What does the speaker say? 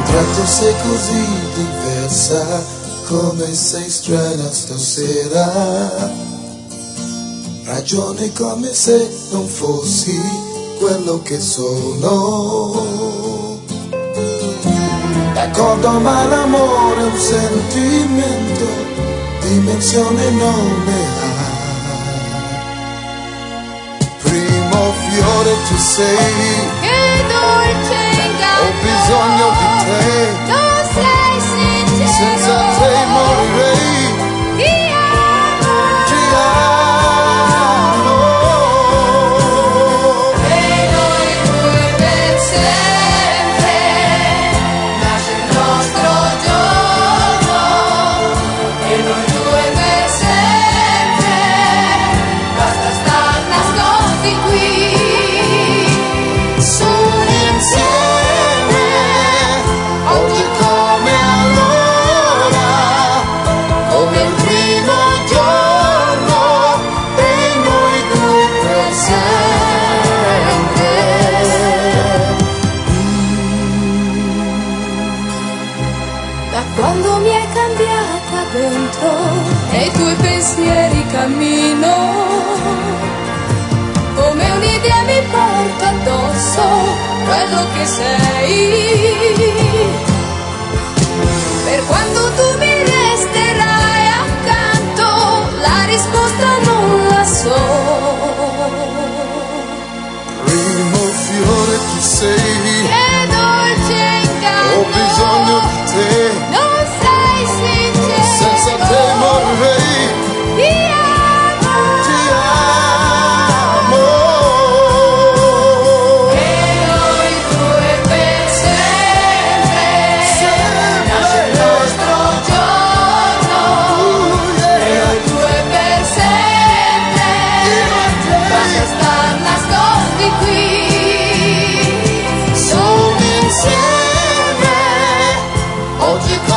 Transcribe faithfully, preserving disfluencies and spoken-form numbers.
tratto sei così diversa, come sei strana stasera. Ragioni come se non fossi quello che sono. D'accordo, ma l'amore è un sentimento, dimensione non ne ha. Primo fiore tu sei, che dolce inganno, ho bisogno di te, non sei sincero, senza te morirei. Ti amo, Ti amo. e noi due per sempre, nasce il nostro giorno, e noi due per sempre, basta star nascosti qui, solo insieme, Oggi come allora, come il primo giorno, e noi due per sempre. da quando mi è cambiata dentro, nei tuoi pensieri cammino, come un'idea mi porta addosso quello che sei. Per quando tu mi resterai accanto, la risposta non la so. Primo fiore tu sei, Che dolce inganno, ho bisogno di te, non sei sincero, senza te morirei. Ti amo, Ti amo. e noi due per sempre, nasce il nostro giorno, e noi due per sempre, basta star nascosti qui, Solo insieme, oggi